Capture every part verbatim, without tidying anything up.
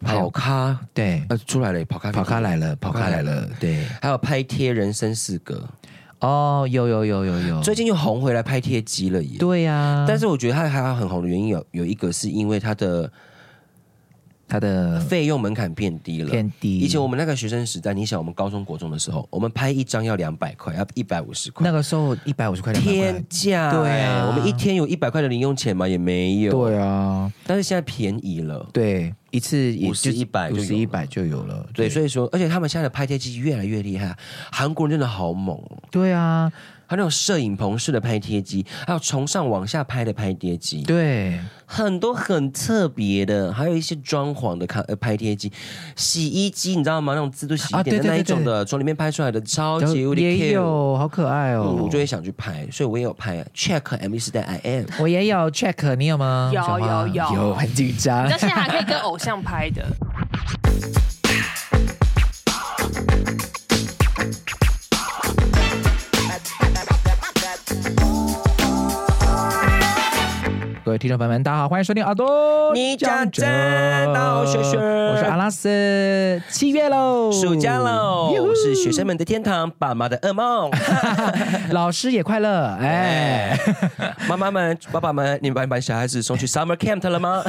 跑咖， 对， 呃，出来了，跑咖， 跑咖来了，跑咖来了，对， 还有拍贴人生四格。 哦，有有有有有， 最近又红回来拍贴机了耶。 对呀、啊， 但是我觉得它还有很红的原因有有一个是因为它的它的费用门槛变低了， 变低。 以前我们那个学生时代，你想我们高中国中的时候，我们拍一张要两百块，要一百五十块。 那个时候一百五十块， 天价、欸， 对啊， 我们一天有一百块的零用钱吗？也没有。 对啊， 但是现在便宜了， 对，一次五十一百， 五十一百就有了。 对，所以说，而且他们现在的拍贴机越来越厉害，韩国人真的好猛哦。 对啊。 还有那种摄影棚式的拍贴机，还有从上往下拍的拍贴机， 对， 很多很特别的，还有一些装潢的看呃拍贴机，洗衣机你知道吗？那种自动洗衣店的那一种的，从、啊、里面拍出来的超级无敌 cute， 也有，好可爱哦、 嗯！我就会想去拍，所以我也有拍 check M V 时代 I am， 我也有 check， 你有吗？ 有有有有，很紧张。 你到现在还可以跟偶像拍的。 各位听众朋友们，大家好，欢迎收听耳朵你讲真到学学， 我是阿拉斯。七月喽， 暑假喽，是学生们的天堂，爸妈的噩梦。 老师也快乐，哎， 妈妈们、爸爸们，你们把小孩子送去 summer camp 了吗？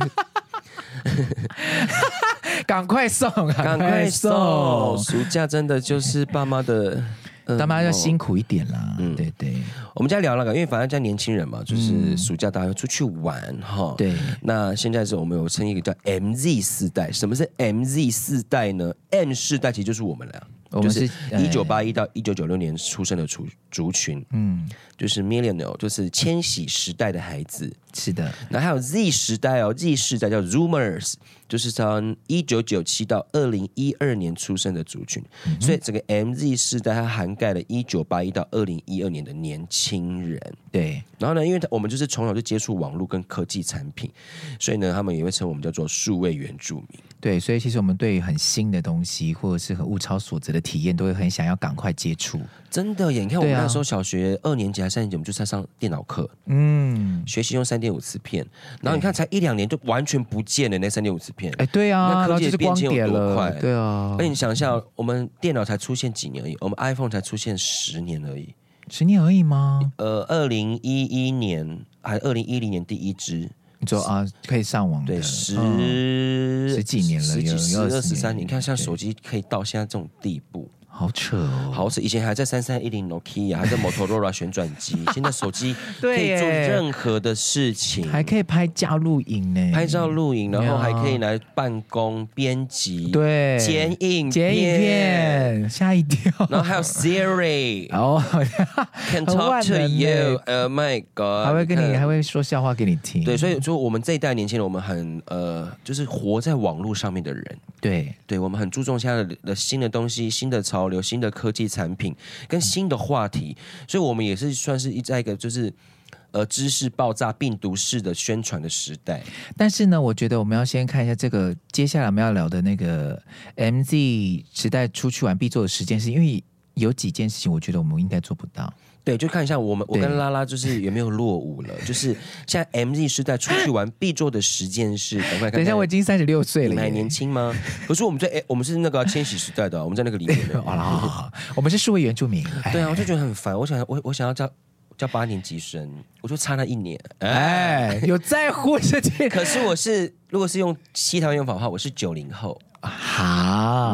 赶快送， 赶快送！暑假真的就是爸妈的。 爸妈要辛苦一点啦，嗯，对对。 我们家聊那个，因为反正家年轻人嘛，就是暑假大家要出去玩哈。 对。 那现在是我们有称一个叫 M Z 世代，什么是 M Z 世代呢 ？M 世代其实就是我们俩， 我们是一九八一到一九九六年出生的族族群，嗯，就是 millennial， 就是千禧时代的孩子。 是的。 那还有 Z 时代哦 ，Z 世代叫 Zoomers， 就是从一九九七到二零一二年出生的族群，嗯、所以整个 M Z 世代它涵盖了一九八一到二零一二年的年轻人。 对。 然后呢，因为我们就是从小就接触网络跟科技产品，所以呢，他们也会称我们叫做数位原住民。 对，所以其实我们对于很新的东西或者是很物超所值的体验，都会很想要赶快接触。 真的耶！你看我们那时候小学二年级还是三年级，我们就在上电脑课，嗯，学习用三点五磁片，然后你看才一两年就完全不见了那三点五磁片。 哎，对啊， 那科技的变迁有多快？ 对啊， 而且你想一下，我们电脑才出现几年而已，我们 iPhone 才出现十年而已。 十年而已吗？ 呃，二零一一年还二零一零年第一支。 你说啊，可以上网的， 对，十、 嗯、十几年了， 十几、十二、十三年。你看，像手机可以到现在这种地步。 好扯哦， 好扯！以前还在三三一零 Nokia， 还在 Motorola 旋转机，现在手机可以做任何的事情， 还可以拍照录影呢， 拍照录影，然后还可以来办公、编辑、 对， 剪影片、 剪影片，吓一跳。 然后还有 Siri， 哦 ，Can talk to you，Oh my God， 还会跟你，还会说笑话给你听。 对，所以说我们这一代年轻人，我们很呃，就是活在网络上面的人。 对， 对，我们很注重现在 的, 的新的东西、新的潮流、新的科技产品跟新的话题，所以我们也是算是在一个就是呃知识爆炸、病毒式的宣传的时代。 但是呢，我觉得我们要先看一下这个接下来我们要聊的那个 M Z 时代出去玩必做的十件事，因为有几件事情我觉得我们应该做不到。 对，就看一下我们我跟拉拉就是有没有落伍了。就是现在 M Z 时代出去玩必做的十件事，赶快看看。 等一下，我已经三十六岁了， 你还年轻吗？不是，我们在我们是那个千禧时代的，我们在那个里面的。 哦，我们是数位原住民。 对啊，我就觉得很烦。我想我我想要叫叫八年级生，我就差那一年。 哎，有在乎这件？ 可是我是如果是用西台湾用法的话，我是九零后。 好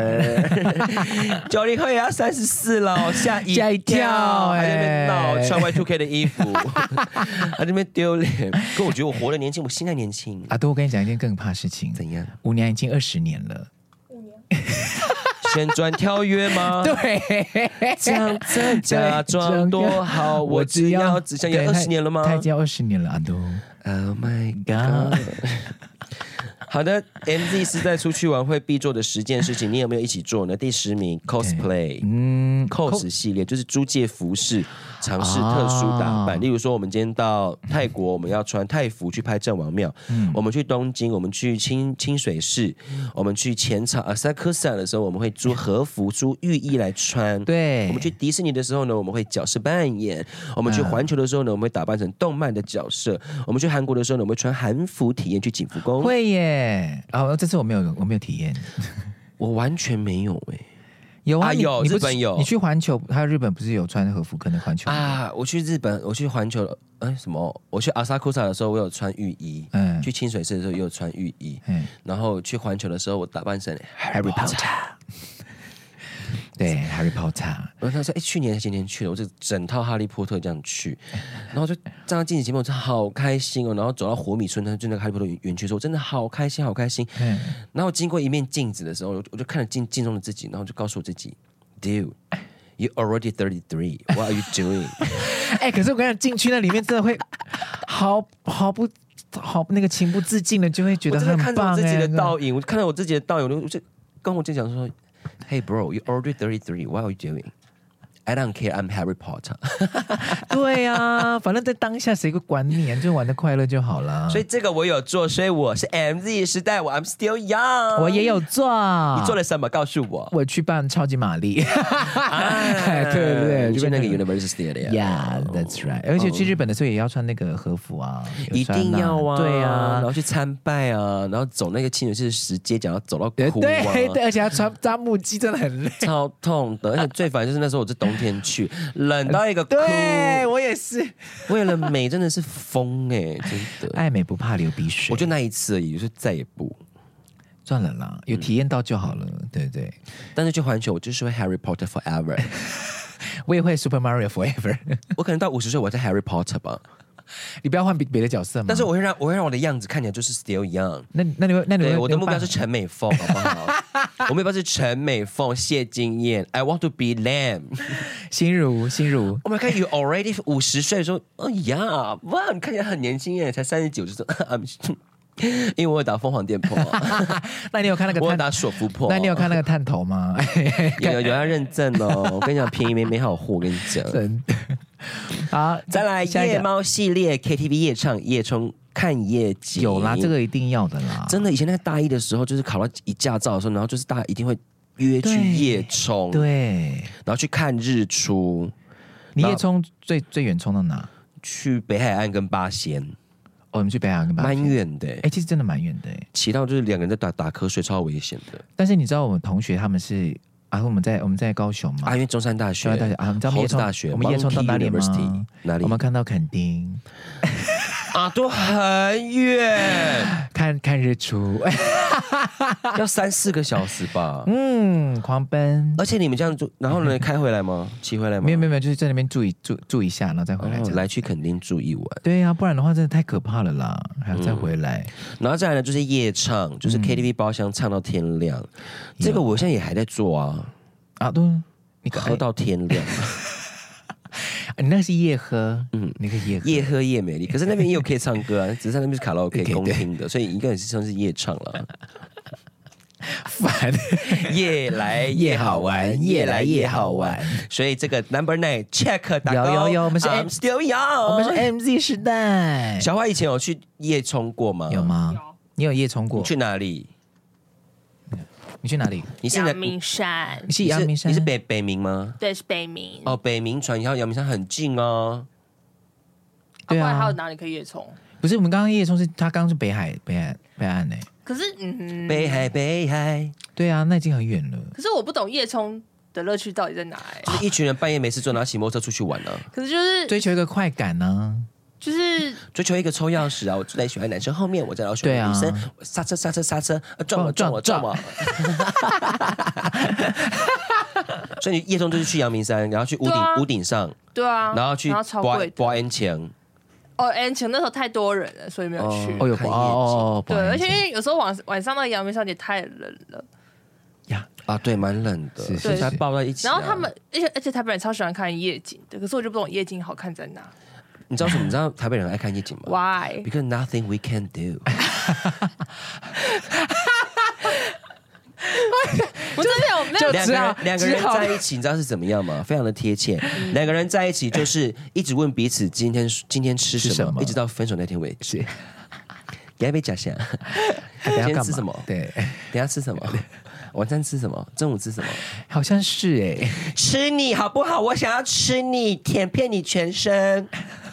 ，whatever， 九零后也要三十四了，吓一吓一跳， 还在那边闹穿 Y 二 K 的衣服，还在那边丢脸。可我觉得我活得年轻，我心态年轻。 啊，对，我跟你讲一件更怕的事情， 怎样？ 五年已经二十年了。 五年。 旋转跳跃吗？ 对， 讲真假装多好，我只要只想也二十年了吗？ 他已经要二十年了，阿都。 Oh my god！ 好的 ，M Z 时代出去玩会必做的十件事情，你有没有一起做呢？第十名 cosplay， 嗯 ，cos 系列就是租借服饰， 尝试特殊打扮， 哦例如说我们今天到泰国，我们要穿泰服去拍郑王庙； 嗯我们去东京，我们去清清水寺，我们去浅草阿萨克萨的时候，我们会租和服、租浴衣来穿。 对， 我们去迪士尼的时候呢，我们会角色扮演；我们去环球的时候呢，我们会打扮成动漫的角色；我们去韩国的时候呢，我们会穿韩服体验去景福宫。 会耶。哦，这次我没有，我没有体验。 我完全没有哎、 有啊，你啊有你不是日本有你去环球，还有日本不是有穿和服？可能环球啊！我去日本，我去环球，哎什么？我去阿萨库萨的时候，我有穿浴衣； 嗯去清水寺的时候也有穿浴衣。 嗯然后去环球的时候，我打扮成 Harry Potter。对，Harry Potter。 然后他说：“哎，去年前年去的，我就整套哈利波特这样去，然后就站到镜子前面，我真的好开心哦。然后走到活米村，就那个哈利波特园区的时候，我真的好开心，好开心。 嗯， 然后经过一面镜子的时候，我就我就看着镜镜中的自己，然后就告诉我自己 ，Dude, you already thirty-three. What are you doing？ 哎、可是我跟你讲，进去那里面真的会毫毫不好那个情不自禁的，就会觉我真的得很棒看着我自己的哎倒影，我看到我自己的倒影，我就跟我自己讲说 ，Hey bro, you already thirty-three. What are you doing? I don't care. I'm Harry Potter. 对啊，反正在当下谁会管你啊？就玩的快乐就好了。 所以这个我有做，所以我是 M Z 时代，我 I'm still young。 我也有做， 你做了什么？告诉我。 我去扮超级玛丽。 啊对对对， 你去那个就 University 的呀 Yeah, that's right。而且去日本的时候也要穿那个和服啊，有一穿啊定要啊， 对啊然后去参拜啊，然后走那个清水寺石阶讲要走到对哭啊， 对对，而且要穿扎木屐，真的很累。 超痛的，而且最烦就是那时候我是冬天去，冷到一个哭， 对我也是， 为了美真的是疯哎、真的。 爱美不怕流鼻水。 我就那一次而已，就是再也不。 算了啦，有体验到就好了，对不对？ 但是去环球，我就是会 Harry Potter forever。 我也会 Super Mario Forever。 我可能到五十岁，我在 Harry Potter 吧。 你不要换别别的角色吗？ 但是我会让我会让我的样子看起来就是 still young。 那那你会那你会对，我的目标你会是陈美凤，好不好？我目标是陈美凤、谢金燕。I want to be them。 心如心如。 Oh my god, you already 五十岁的时候，哦呀，哇，你看起来很年轻耶，才三十九，就说 I'm 因为我有打凤凰电波， 那你有看那个探？ 我有打索夫破， 那你有看那个探头吗？ 有有有要认证哦。我跟你讲，便宜没没好货，我跟你讲。 真的。好， 再来下一个夜猫系列 K T V 夜唱夜冲看夜景， 有啦，这个一定要的啦。 真的，以前那个大一的时候，就是考到一驾照的时候，然后就是大家一定会约去夜冲， 对， 然后去看日出。 你夜冲最最远冲到哪？ 去北海岸跟八仙， 哦，我们去北海跟巴蛮西。 远的、欸， 哎、其实真的蛮远的哎。 骑到就是两个人在打打瞌睡，超危险的。 但是你知道我们同学他们是啊，我们在我们在高雄嘛， 啊，因为中山大学、 中山大学啊，你知道我们夜冲猴子大学， 我们夜冲到哪里 Monkey University 吗？ 哪里？ 我们看到垦丁， 啊，都很远， 看看日出， 要三四个小时吧。 嗯，狂奔。 而且你们这样住，然后呢，开回来吗？骑回来吗？ 没有没有没有，就是在那边住一住住一下，然后再回来这哦样。 来去垦丁住一晚， 对啊，不然的话真的太可怕了啦，还要再回来。 然后再来呢就是夜唱，就是 K T V 包厢唱到天亮。这个我现在也还在做啊， 啊，都你喝到天亮， 你那个是夜喝， 嗯嗯，那个夜喝夜喝夜美丽。可是那边也有可以唱歌啊，只是那边是卡拉 OK 对对公听的，所以应该也是算是夜唱了。 烦， 夜来夜好玩，夜来夜好玩。 所以这个 Number Nine check 打勾， 有有有我们是 I'm still young， 我们是 M Z 时代。 小花以前有去夜冲过吗？ 有？吗？ 有你有夜冲过你？去哪里？ 你去哪里？ 你是哪阳明山你，是阳明山？ 你是北北明吗？ 对，是北明。 哦，北明船，然后阳明山很近哦。 对啊不然还有哪里可以夜冲？ 不是我们刚刚夜冲是他刚刚是北海北海北岸呢、 可是，嗯， 北海，北海， 对啊，那已经很远了。 可是我不懂夜冲的乐趣到底在哪、欸？ 就是一群人半夜没事做，然后骑摩托车出去玩呢、啊， 可是就是追求一个快感呢、 就是追求一个抽钥匙啊！我最喜欢男生后面，我在老喜欢对啊女生，我刹车刹车刹车，啊撞我撞我撞我。所以你夜中就是去阳明山，然后去屋顶、 对啊屋顶上， 对啊， 然后去超刮贵的。 刮烟墙。 哦 a 请那时候太多人了，所以没有去。 哦，有看夜景哦，不对， 好意思而且因为有时候晚晚上那个阳明山也太冷了， 呀， 啊，对，蛮冷的， 是是所以才抱在一起、啊。 然后他们，而且而且台北人超喜欢看夜景的，可是我就不懂夜景好看在哪你知道什么？你知道台北人爱看夜景吗 ？Why？ ？Because nothing we can do 我真的有没有就两个只好人两个人只好在一起，你知道是怎么样吗？非常的贴切。两个人在一起就是一直问彼此今天今天吃什么， 吃什么一直到分手那天为止。 是给他杯假象， 等一下干嘛今天吃什么？ 对， 等一下吃什么？晚餐吃什么？中午吃什么？ 好像是哎、 吃你好不好？我想要吃你，舔遍你全身。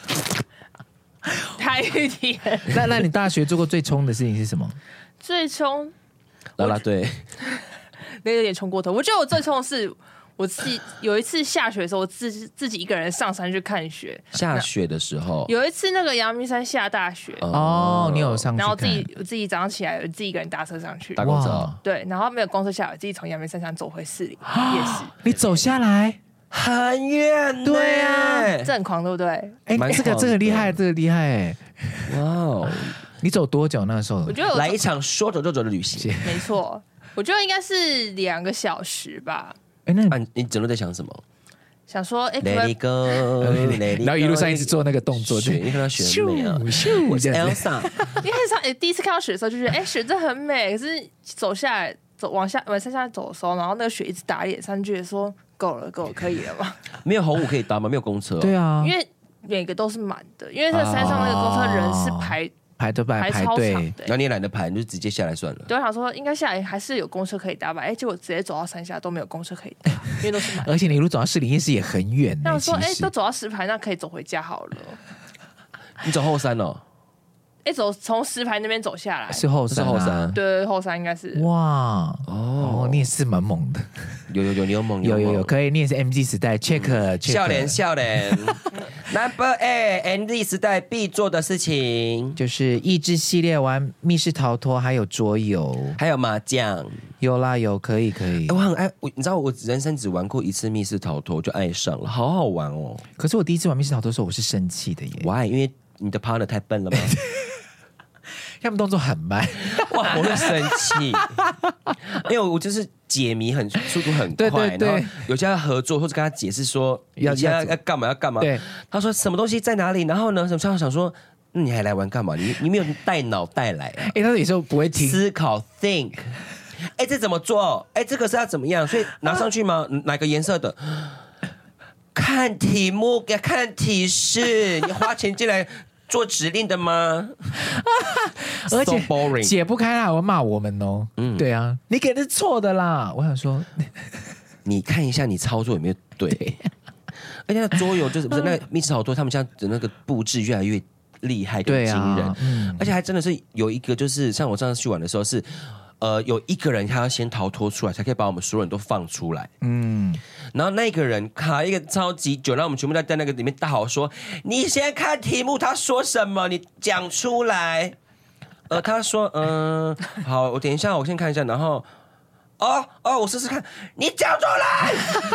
台语甜。 那那你大学做过最冲的事情是什么？ 最冲啦啦队， 那有点冲过头。我觉得我最冲的是我自己有一次下雪的时候，我自自己一个人上山去看雪。 下雪的时候， 有一次那个阳明山下大雪， 哦，你有上去看？ 然后自己我自己早上起来，我自己一个人搭车上去。 搭公车哇， 对，然后没有公车下来，自己从阳明山上走回市里夜市。 你走下来， 很远， 对啊这很狂，对不对？ 哎、 蛮这个狂的这个厉害，这个厉害哎！ 哇哦！ 你走多久那个时候我？觉得我来一场说走就走的旅行。 没错，我觉得应该是两个小时吧。 哎，那啊，你整路在想什么想说，哎，可不 ？Let 可以 it go，Let it go 然后一路上一直做那个动作， 雪，你看到雪很美啊。 咻我是这样子 Elsa， 一开始上、欸、第一次看到雪的时候，就觉得哎、欸，雪真的很美。可是走下来，走往下往山下走的时候，然后那个雪一直打脸上，就觉得说够了，够了，可以了嘛？ 没有红五可以搭吗？没有公车哦。 对啊， 因为每个都是满的，因为这个山上那个公车人是排、 排队排排超长排队的、 然后你也懒得排，你就直接下来算了。 对，我想说应该下来还是有公车可以搭吧？哎、结果直接走到山下都没有公车可以搭，因为都是满的。 而且你一路走到士林夜市也很远呢。 那我说，哎、 其实都走到石牌，那可以走回家好了。 你走后山哦， 哎、走从石牌那边走下来， 是后山啊， 是后山对，后山应该是。 哇哦哦，你也是蛮猛的， 有有有，你有猛有有有， 猛可以，你也是 M G 时代 check check 笑脸笑脸。Number A M Z 时代必做的事情， 就是益智系列玩密室逃脱，还有桌游， 还有麻将。 有啦有，可以可以欸。我很爱我，你知道我人生只玩过一次密室逃脱，我就爱上了，好好玩哦。 可是我第一次玩密室逃脱的时候，我是生气的耶， Why？因为你的 partner 太笨了吗？ 他们动作很慢， 哇，我会生气，因为我就是解谜很速度很快， 对对对然后有些要合作或者跟他解释说要你现在要要干嘛要干嘛， 对， 他说什么东西在哪里，然后呢，什么想说，那你还来玩干嘛？你你没有带脑袋来啊？ 哎，他有时候不会停， 思考 think， 哎，这怎么做？哎，这个是要怎么样？所以拿上去吗？哪个颜色的？看题目，给看提示，你花钱进来做指令的吗？ 而且 so boring 解不开啦，我骂我们哦。嗯，对啊，你给的是错的啦。我想说， 你看一下你操作有没有对？而且那桌游就是不是那个密室逃脱，他们现在的那个布置越来越厉害跟对惊人， 啊嗯而且还真的是有一个，就是像我上次去玩的时候是。呃，有一个人他要先逃脱出来，才可以把我们所有人都放出来。 嗯， 然后那个人卡一个超级久，然后我们全部在在那个里面大吼说：“你先看题目，他说什么，你讲出来。”呃，他说：“嗯、呃，好，我等一下，我先看一下。”然后，哦哦，我试试看，你讲出来。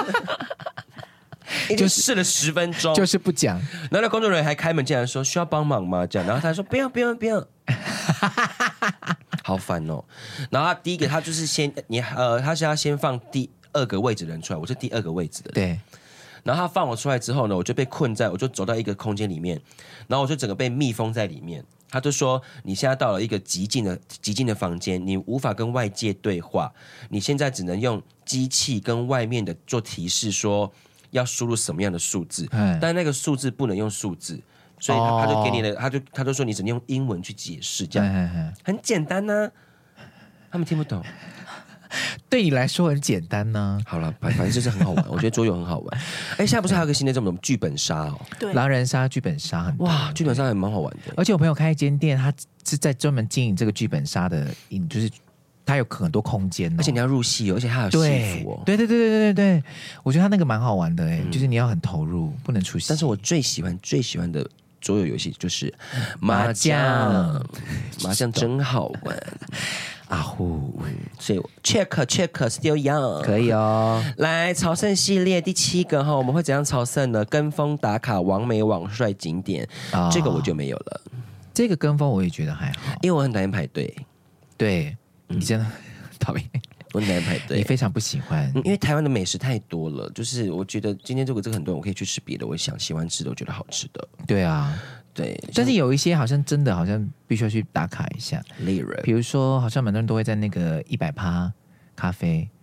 已经试了十分钟， 就是不讲。 然后那工作人员还开门进来说：“需要帮忙吗？”这样，然后他说：“不用，不用，不用。”好烦哦。然后他第一个，他就是先你呃，他是要先放第二个位置的人出来，我是第二个位置的。 对。 然后他放我出来之后呢，我就被困在，我就走到一个空间里面，然后我就整个被密封在里面。他就说：“你现在到了一个极静的极静的房间，你无法跟外界对话，你现在只能用机器跟外面的做提示说。”要输入什么样的数字，但那个数字不能用数字，所以他就给你的，他就他就说你只能用英文去解释，这样很简单呢、啊，他们听不懂。 对你来说很简单呢、 啊。好了，反正就是很好玩，我觉得桌游很好玩。哎，现在不是还有个新的这种剧本杀哦？ 对， 狼人杀、剧本杀很哇，剧本杀还蛮好玩的。 而且我朋友开一间店，他是在专门经营这个剧本杀的，就是。它有很多空间、哦， 而且你要入戏哦，而且它有戏服哦。 对对对对对对对，我觉得它那个蛮好玩的哎、嗯，就是你要很投入，不能出戏。 但是我最喜欢最喜欢的桌游游戏就是麻将，麻将真好玩啊呼！ 所以 check check still young 可以哦。 来朝圣系列第七个哈，我们会怎样朝圣呢？跟风打卡网美网帅景点、哦，这个我就没有了。 这个跟风我也觉得还好， 因为我很讨厌排队。 对。你真的讨厌， 我很难排队， 你非常不喜欢、 嗯，因为台湾的美食太多了，就是我觉得今天如果这个很多人，我可以去吃别的，我想喜欢吃的，我觉得好吃的。 对啊， 对， 但是有一些好像真的好像必须要去打卡一下， 例如， 比如说好像蛮多人都会在那个一百趴咖啡，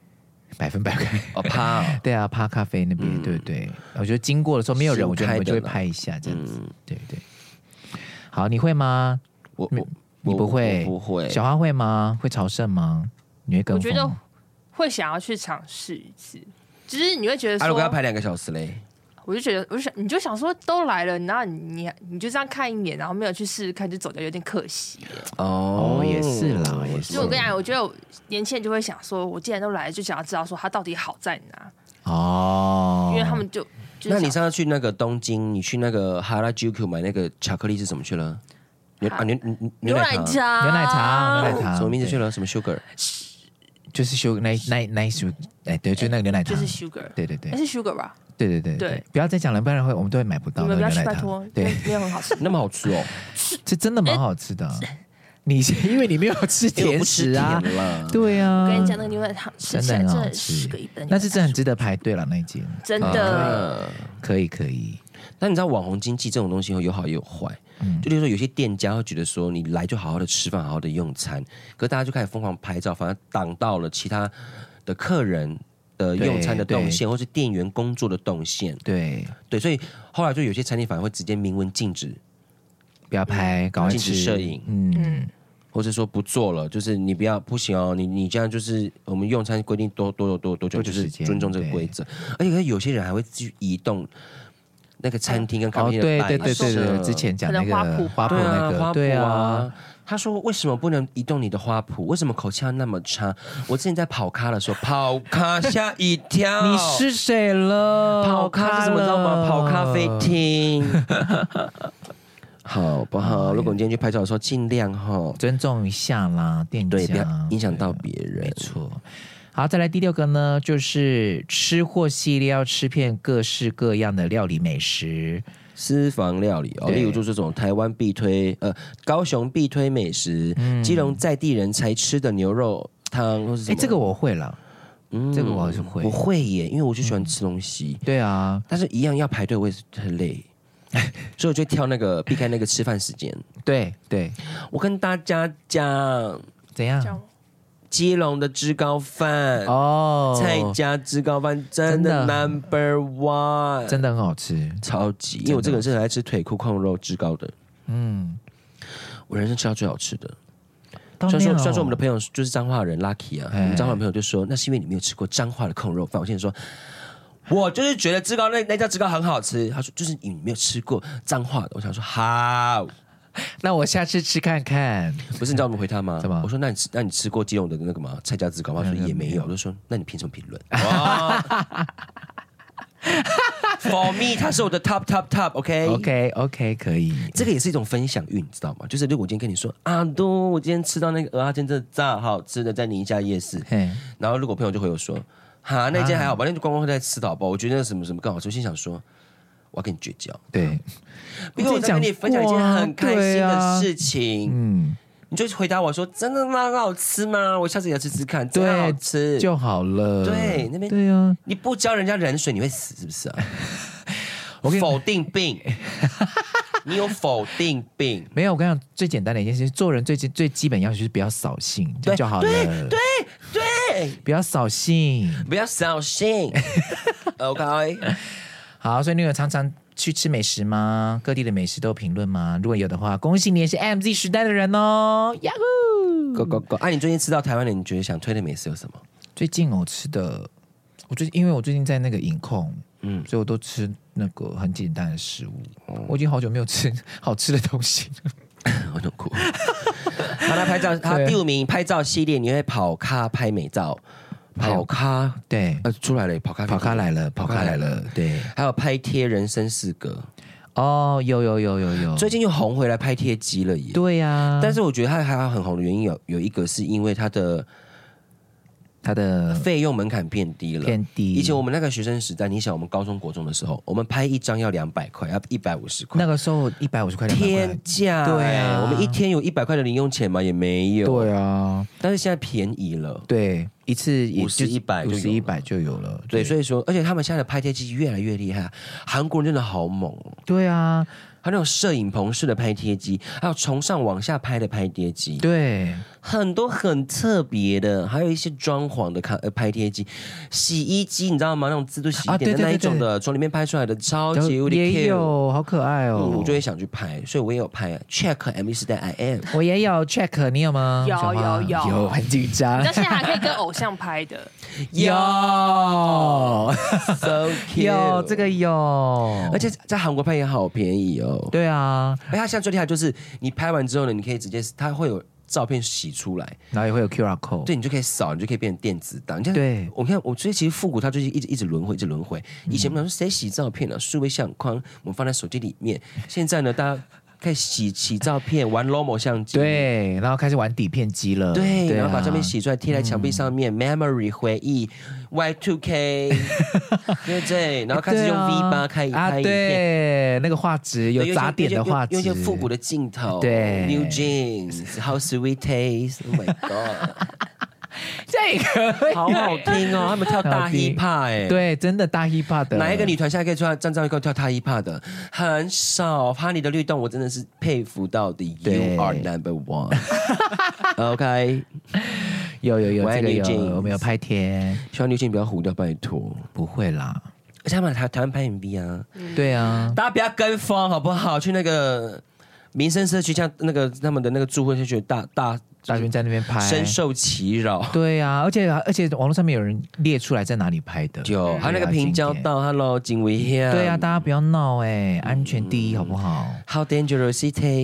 百分百开哦趴哦对啊，趴咖啡那边， 嗯对对，我觉得经过的时候没有人，我觉得我们就会新开的啦拍一下这样子， 嗯对对。好，你会吗？你我我你不会， 我不会。 小花会吗？会朝圣吗？你会跟我觉得风吗？ 会想要去尝试一次，就是你会觉得啊， 说， 如果要排两个小时嘞， 我就觉得，我就想，你就想说，都来了，然后你你你就这样看一眼，然后没有去试试看，就走掉，有点可惜耶。 哦哦也是啦也是所以我跟你讲，我觉得我年轻人就会想说，我既然都来了，就想要知道说它到底好在哪， 哦， 因为他们就就是想那你上次去那个东京，你去那个哈拉 J Q 买那个巧克力是什么去了？牛啊牛牛牛牛奶糖， 奶茶， 牛奶茶，牛奶茶， 什么名字去对？ 了？什么 Sugar？ 就是修那那那修，哎，对，就那个牛奶茶， 就是 sugar， 对对对那是 sugar 吧？ 对对对对， 不要再讲了，不然会我们都会买不到你们不要去， 那个牛奶拜托糖，，对， 没有很好吃。 那么好吃哦， 这真的蛮好吃的啊。你因为你没有吃因为我甜不吃食啊， 甜了。 对啊， 我跟你讲，那个牛奶糖吃真的很起来真的好吃是个一本， 那是真的很值得排队了那一间， 真啊的。 呃， 可以可以， 但你知道网红经济这种东西会有好也有坏。 嗯就例如说，有些店家会觉得说，你来就好好的吃饭，好好的用餐，可是大家就开始疯狂拍照，反而挡到了其他的客人的用餐的动线，或是店员工作的动线。 对， 对，所以后来就有些餐厅反而会直接明文禁止， 不要拍，赶快禁止吃摄影嗯， 嗯， 或者说不做了，就是你不要不行哦，你你这样就是我们用餐规定多多多多多久，就是多久时间尊重这个规则。而且有些人还会去移动那个餐厅跟咖啡哦，对厅的摆对对对对， 设之前讲那个可能花圃花圃对啊， 那个， 花圃对啊， 啊。他说：“为什么不能移动你的花圃？为什么口气要那么差？我之前在跑咖的时候，跑咖吓一跳。 你是谁了？ 跑咖是什么知道吗？跑咖啡厅，好不好？如果你今天去拍照的时候，尽量哈， 尊重一下啦，店家对，不要影响到别人。 没错。好，再来第六个呢，就是吃货系列要吃遍各式各样的料理美食。 私房料理哦， 对例如就这种台湾必推，呃，高雄必推美食， 嗯基隆在地人才吃的牛肉汤，或是什哎， 么？ 这个我会了， 嗯这个我还是会我会耶，因为我就喜欢吃东西， 对啊， 但是一样要排队，我也是很累，所以我就挑那个避开那个吃饭时间。 对对， 我跟大家讲， 怎样这？样基隆的芝高饭。 哦， 蔡家芝高饭真的真的 number one， 真的很好吃， 超级，因为我这个人是很爱吃腿裤控肉芝高的， 嗯。 我人生吃到最好吃的。 虽虽然说，虽然说我们的朋友就是彰化人 Lucky 啊， 哎我们彰化的朋友就说那是因为你没有吃过彰化的控肉饭。我现在说，我就是觉得芝高那那家芝高很好吃。他说就是你没有吃过彰化的。我想说好， 那我下次吃看看。 不是你知道我们回他吗？ 怎么我说那你吃那你吃过基隆的那个吗？蔡家芝高吗？他说也没有。我就说那你凭什么评论？For me， 他是我的 top top top，OK、okay? OK OK 可以， 这个也是一种分享欲，你知道吗？就是如果我今天跟你说啊，都我今天吃到那个鹅啊煎真的炸好吃的，在宁夏夜市。 嘿， 然后如果朋友就回我说，哈，那间还好吧，那就观光会在吃的好不好？我觉得那什么什么更好吃。我心想说，我要跟你绝交， 对， 因为我在跟你分享一件很开心的事情， 嗯， 你就回答我说，真的吗？很好吃吗？我下次也要吃吃看，真的好吃就好了。 对那边对啊， 你不浇人家冷水，你会死是不是啊？ 我跟你否定病，你有否定病。 没有，我跟你讲，最简单的一件事，做人最最基本要求就是不要扫兴，这样就好了。 对对对， 不要扫兴。 不要扫兴。OK， 好，所以你有常常去吃美食吗？各地的美食都有评论吗？如果有的话，恭喜你也是 M Z 时代的人哦！Yahoo！ Go go go！啊，你最近吃到台湾的，你觉得想推的美食有什么？ 最近我吃的，我最因为我最近在那个饮控， 嗯， 所以我都吃那个很简单的食物。我已经好久没有吃好吃的东西了。 我很酷。好，那拍照，他第五名拍照系列，你会跑咖拍美照，跑咖对， 呃出来了，跑咖跑咖来了，跑咖来了，对。 还有拍贴人生四格， 哦，有有有有有， 最近又红回来拍贴机了耶。 对呀、啊， 但是我觉得它还有很红的原因有有一个是因为它的它的费用门槛变低了， 偏低。 以前我们那个学生时代，你想我们高中国中的时候，我们拍一张要两百块，要一百五十块， 那个时候一百五十块，两百块天价、欸。 对啊我们一天有一百块的零用钱吗？也没有。 对啊， 但是现在便宜了。 对，一次五十一百五十一百就有了。 对，所以说，而且他们现在的拍贴机越来越厉害，韩国人真的好猛哦。 对啊， 还有那种摄影棚式的拍贴机，还有从上往下拍的拍贴机， 对， 很多很特别的，还有一些装潢的看呃拍贴机、洗衣机，你知道吗？那种自动洗衣店的那一种的，从里面拍出来的，超级无敌 cute， 也有，好可爱哦、 嗯。我就会想去拍，所以我也有拍 check M Z 时代 I am， 我也有 check， 你有吗？ 有有有有，很紧张。 到现在还可以跟偶像拍的， 有 ，so cute， 有这个有， 而且在韩国拍也好便宜哦。 对啊， 而且它现在最厉害就是你拍完之后呢，你可以直接它会有照片洗出来， 然后也会有 Q R code， 对，你就可以扫，你就可以变成电子档。 对， 我看我所以其实复古它就是一直一直轮回，一直轮回。以前我们想说谁洗照片呢？数位相框我们放在手机里面，现在呢，大家可以洗洗照片，玩 Lomo 相机， 对，然后开始玩底片机了， 对， 对啊、 然后把照片洗出来贴在墙壁上面、嗯、，memory 回忆 Y 二 K， 对不对？然后开始用 V 八开一拍影片， 对，那个画质有杂点的画质， 用一些复古的镜头， 对 ，New Jeans，How Sweet Taste，Oh my God。 这个好好听哦，他们跳大 hip hop 哎， 对，真的大 hip hop 的。 哪一个女团现在可以出来站上一个跳大 hip hop 的？很少。哈尼的律动，我真的是佩服到底。You are number one。OK， 有有有， 我爱这个有， Jeans 我们有拍贴， 希望New Jeans不要糊掉，拜托。 不会啦， 而且他们台台湾拍 M V 啊， 嗯、对啊， 大家不要跟风好不好？去那个民生社区，像那个他们的那个住户就觉得大大。 大军在那边拍， 深受其扰。 对啊，而且而且網絡上面有人列出來在哪裡拍的， 有，他那個平交道 ，Hello， 真危險。 對啊，大家不要鬧哎、欸，安全第一，好不好 ？How dangerous it taste 。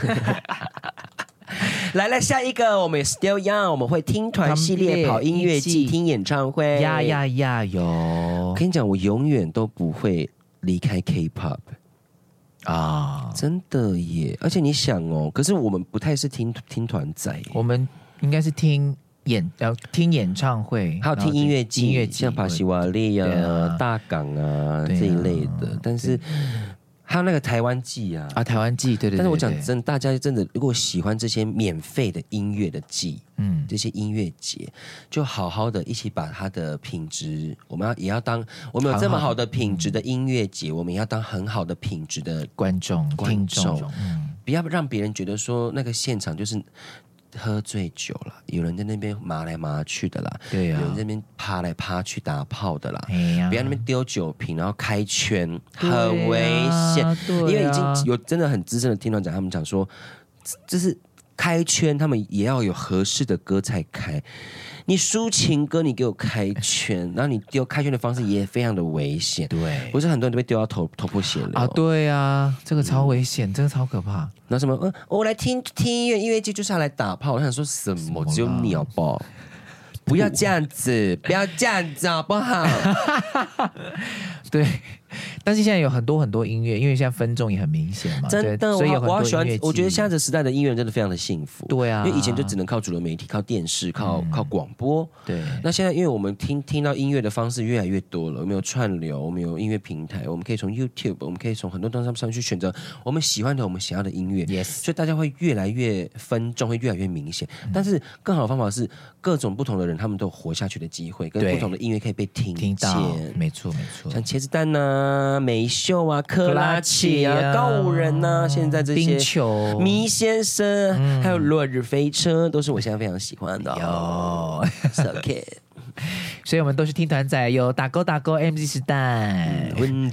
来了，下一個我們 Still Young， 我們會聽團系列，跑音樂季，聽演唱會。 呀呀呀！有，我跟你講，我永遠都不會離開 K-pop。啊，真的耶！而且你想哦，可是我们不太是听听团仔， 我们应该是听演呃听演唱会， 还有听音乐季， 音乐季像帕西瓦利啊、啊大港啊这一类的。但是还有那个台湾季啊， 啊台湾季，对对对。 但是我讲真，大家真的如果喜欢这些免费的音乐的季，嗯，这些音乐节，就好好的一起把它的品质，我们要也要当我们有这么好的品质的音乐节，我们也要当很好的品质的观众、 观众， 嗯， 不要让别人觉得说那个现场就是喝醉酒了，有人在那边麻来麻去的啦， 对啊， 有人在那边趴来趴去打炮的啦， 哎呀， 不要那边丢酒瓶，然后开圈，很危险， 啊、 因为已经有真的很资深的听团讲，他们讲说，就是开圈，他们也要有合适的歌才开。你抒情歌，你给我开圈，然后你丢开圈的方式也非常的危险。 对， 不是很多人都被丢到头头破血流啊！对啊，这个超危险，嗯、这个超可怕。 那什么，嗯，我来听听音乐，音乐季就是要来打炮。我想说什么？只有你好不好？不要这样子，不要这样子，好不好？ 对，但是现在有很多很多音乐，因为现在分众也很明显嘛， 真的， 所以有很多我好喜欢音乐。 我觉得现在这时代的音乐人真的非常的幸福。 对啊， 因为以前就只能靠主流媒体、靠电视、靠、嗯、靠广播。 对， 那现在因为我们听听到音乐的方式越来越多了，我们有串流，我们有音乐平台，我们可以从 YouTube， 我们可以从很多东西上去选择我们喜欢的、我们想要的音乐。 Yes， 所以大家会越来越分众，会越来越明显。嗯、但是更好的方法是，各种不同的人他们都有活下去的机会，跟不同的音乐可以被听听到。没错，没错， 像茄子蛋啊、美秀啊、克拉奇啊、告五人啊，现在这些迷先生、嗯，还有落日飞车，都是我现在非常喜欢的、哦。有 ，OK。 所以我们都是听团仔，有打勾打勾 M Z 时代。 嗯、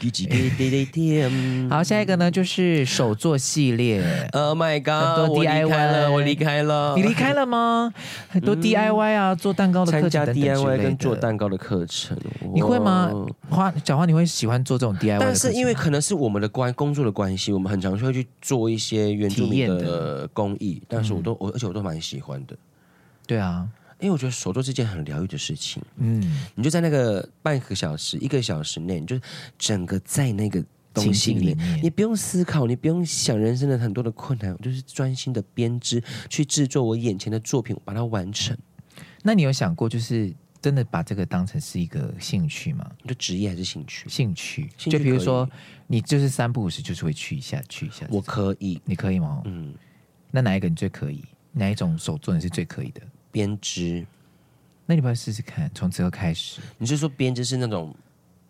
好，下一个呢就是手作系列。 Oh my god！ 很多 D I Y， 我離開了， 你離開了嗎？很多 D I Y 啊，嗯、做蛋糕的課程等等之類的。 參加 D I Y 跟做蛋糕的課程， 你會嗎？花小花，你會喜歡做這種 D I Y 的課程嗎？ 但是因為可能是我們的關工作的關係，我們很常會去做一些原住民的工藝，但是我都我而且我都蠻喜歡的。 對啊。 因為我覺得手作是件很療癒的事情，嗯，你就在那個半個小時、一個小時內，你就整個在那個東西裡面，你不用思考，你不用想人生的很多的困難，我就是專心的編織去製作我眼前的作品，我把它完成。 那你有想過，就是真的把這個當成是一個興趣嗎？ 就職業還是興趣？ 興趣，就比如說你就是三不五時就是會去一下，去一下。 我可以， 你可以嗎？嗯，那哪一個你最可以？哪一種手作你是最可以的？ 編織， 那你不要試試看，從這個開始。 你是說編織是那種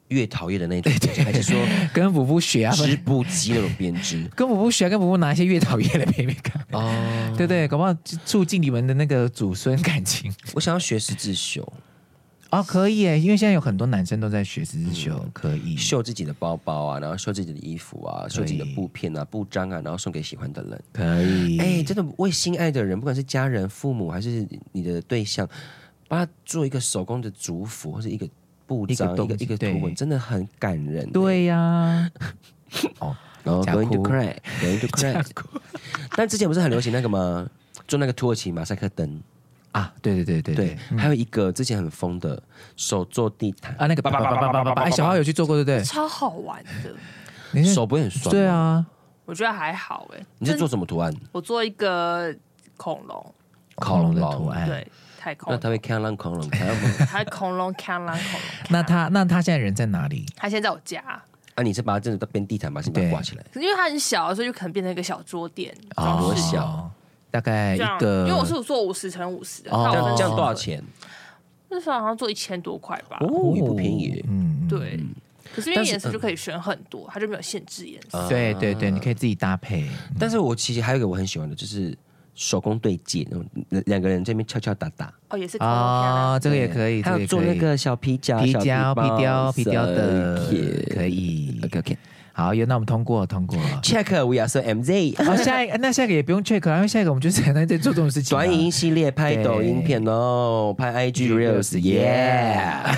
越讨厌的那种编织，还是说跟补补学啊， 织布机那种编织？ 跟补补学啊，跟补补拿一些越讨厌的给你看。 哦， 对不对？搞不好促进你们的那个祖孙感情。 我想要学十字绣。 哦，可以耶，因为现在有很多男生都在学十字绣，嗯、可以绣自己的包包啊，然后绣自己的衣服啊，绣自己的布片啊、布章啊，然后送给喜欢的人。 可以， 哎，真的为心爱的人，不管是家人、父母还是你的对象，帮他做一个手工的族服或者一个布章、一个一个图文，真的很感人。 对呀、啊， 哦，然后 going to cry，going to cry。但之前不是很流行那个吗？做那个土耳其马赛克灯。 啊，对对对对 对, 对、嗯，还有一个之前很疯的手做地毯啊，那个叭叭叭叭叭叭叭，哎，小花有去做过对不对？ 超好玩的， 你手不会很酸？ 对啊， 我觉得还好哎。 你是做什么图案？ 我做一个恐龙， 恐龙的图案， 对，太恐龙。 那他会看浪恐龙， 他恐龙看浪恐龙。 那他那他现在人在哪里？ 他现在在我家。 啊，你是把它真的编地毯，把它挂起来？ 因为它很小，所以就可能变成一个小桌垫， 多小。 大概一个， 因为我是做五十乘五十的， 哦，这样这样多少钱？ 那时候好像做一千多块吧， 哦，也不便宜， 嗯，对。嗯、可是因为颜色就可以选很多，它就没有限制颜色。 对对对，你可以自己搭配。 但是我其实还有一个我很喜欢的，就是手工对戒，那种两个人这边敲敲打打。 哦，也是哦，这个也可以。 还有做那个小皮夹、 皮夹、皮雕、皮雕的，可以。 OK OK。 好，有那我们通过通过 ，check we are so M Z。 好，下一那下一个也不用 check， 因为下一个我们就是在做这种事情。 短影音系列拍抖音片哦，拍 I G reels， yeah。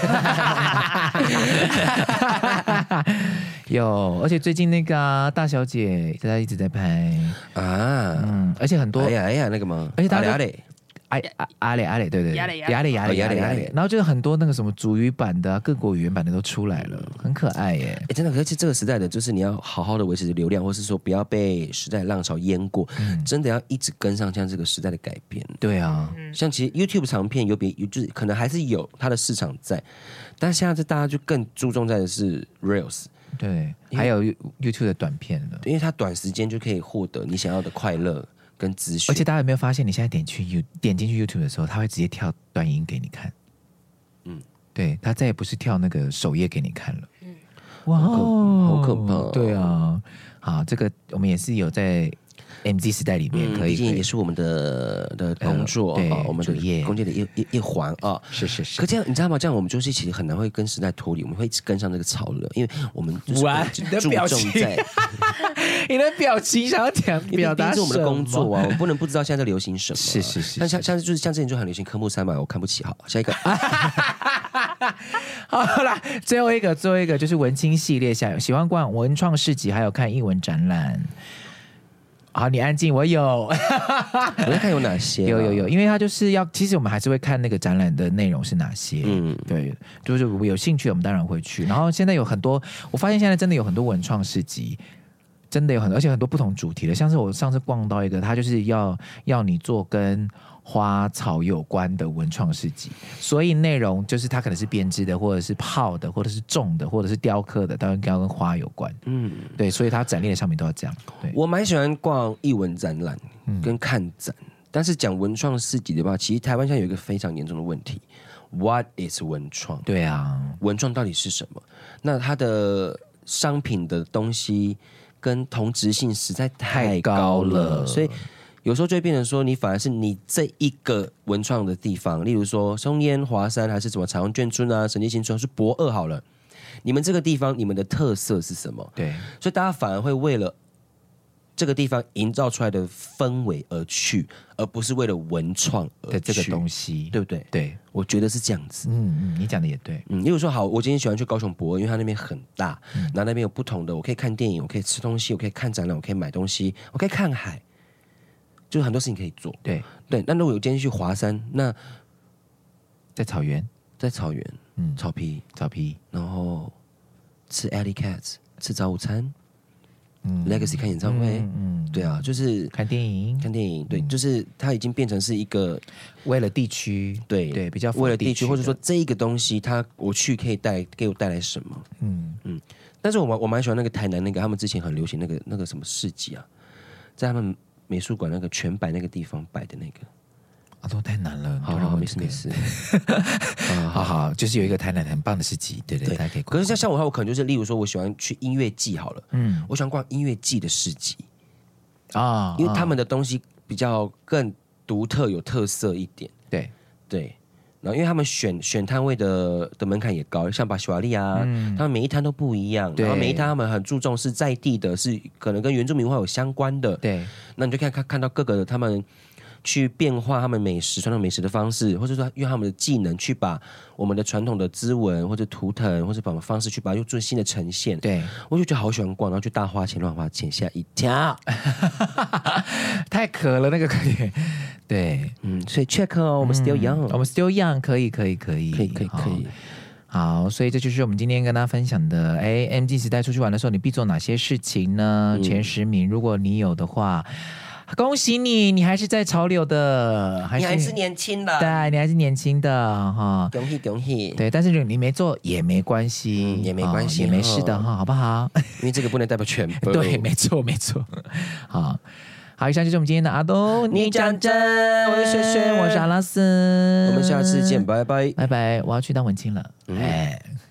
有，而且最近那个、啊、大小姐大家一直在拍啊， 嗯，而且很多， 哎呀哎呀那个吗？ 而且大家。 阿阿阿磊阿磊，对对对， 阿磊阿磊阿磊阿磊阿磊，然后就是很多那个什么族语版的、啊、各国语言版的都出来了，很可爱耶！ 哎，真的，而且这个时代的，就是你要好好的维持流量，或是说不要被时代浪潮淹过，嗯、真的要一直跟上像这个时代的改变。 对啊， 像其实 YouTube 长片有比，就是可能还是有它的市场在，但现在这大家就更注重在的是 Reels。 对，还有 YouTube 的短片了， 因为它短时间就可以获得你想要的快乐。跟资讯， 而且大家有没有发现，你现在点去 You 点进去 YouTube 的时候，它会直接跳短音给你看。嗯，对，它再也不是跳那个首页给你看了。嗯，哇， 好可怕、哦！ 对啊，好，这个我们也是有在 M Z 时代里面可以， 毕竟、嗯、也是我们的的工作， 呃、对、 哦，我们的工作的一一一环啊、哦。 是是是。 可这样你知道吗？这样我们就是其实很难会跟时代脱离，我们会一直跟上这个潮流，因为我们就是注重在。 你的表情想要讲表达是我们的工作啊，我们不能不知道现在在流行什么、啊。 是是是， 但像像就是像之前就很流行科目三嘛，我看不起。好，下一个。 好啦，最后一个，最后一个就是文青系列下，喜欢逛文创市集，还有看艺文展览。好，你安静，我有。 我在看有哪些、啊？ 有有有，因为它就是要，其实我们还是会看那个展览的内容是哪些。嗯，对，就是我有兴趣，我们当然会去。然后现在有很多，我发现现在真的有很多文创市集。真的有很多，而且很多不同主题的，像是我上次逛到一个，它就是要要你做跟花草有关的文创市集，所以内容就是它可能是编织的，或者是泡的，或者是种的，或者是雕刻的，当然要跟花有关。嗯，对，所以它展列的上面都要这样。对， 我蛮喜欢逛艺文展览跟看展，嗯、但是讲文创市集的话，其实台湾现在有一个非常严重的问题 ，What is 文创？ 对啊， 文创到底是什么？那它的商品的东西。跟同质性实在太高了，所以有时候就会变成说，你反而是你这一个文创的地方，例如说松烟、华山，还是什么彩虹眷村啊、神街新村，是博二好了。你们这个地方，你们的特色是什么？ 对， 所以大家反而会为了这个地方营造出来的氛围而去，而不是为了文创而去的这个东西， 对不对？ 对， 我觉得是这样子。 嗯嗯，你讲的也对。 嗯，例如说，好，我今天喜欢去高雄博尔，因为它那边很大，嗯、然后那边有不同的，我可以看电影，我可以吃东西，我可以看展览，我可以买东西，我可以看海，就是很多事情可以做。 对对，那如果我今天去华山，那在草原， 在草原，嗯，草皮， 草皮， 然后吃 Alley Cats， 吃早午餐。嗯 Legacy 看演唱会，嗯，嗯对啊，就是看电影， 看电影，对，嗯、就是它已经变成是一个为了地区， 对对，比较为了地区，或者说这一个东西，它我去可以带给我带来什么，嗯嗯。但是我蛮我蛮喜欢那个台南那个，他们之前很流行那个那个什么市集啊，在他们美术馆那个全白那个地方摆的那个， 阿东太难了， 好好，没事没事。 好好，就是有一个台南很棒的市集，对对， 对大家可以。 可是像像我的话，我可能就是，例如说，我喜欢去音乐季好了， 嗯我喜欢逛音乐季的市集啊， 因为他们的东西比较更独特、有特色一点。 对对，然后因为他们选选摊位的的门槛也高，像巴西瓦利啊， 嗯他们每一摊都不一样， 对然后每一摊他们很注重是在地的，是可能跟原住民文化有相关的。 对， 那你就看看看到各个他们去变化他们美食传统美食的方式，或者说用他们的技能去把我们的传统的织纹或者图腾或者把方式去把它又做新的呈现。 对， 我就觉得好喜欢逛，然后就大花钱乱花钱，吓一跳。 太渴了那个可以。对， 嗯，所以 check 哦，我们 still young，、 我们 still young， 可以可以可以可以可以可以。 好，所以这就是我们今天跟大家分享的。哎 ，M G 时代出去玩的时候，你必做哪些事情呢？嗯、前十名，如果你有的话，恭喜你，你还是在潮流的，还是你还是年轻的， 对，你还是年轻的哈， 恭喜恭喜。 对，但是你没做也没关系、 嗯，也没关系、 哦，也没事的哈，好不好？ 因为这个不能代表全部。 对，没错没错。好。好，以上就是我们今天的阿东， 你讲真， 我是轩轩，我是阿拉斯， 我们下次见，拜拜， 拜拜，我要去当文青了，嗯、哎。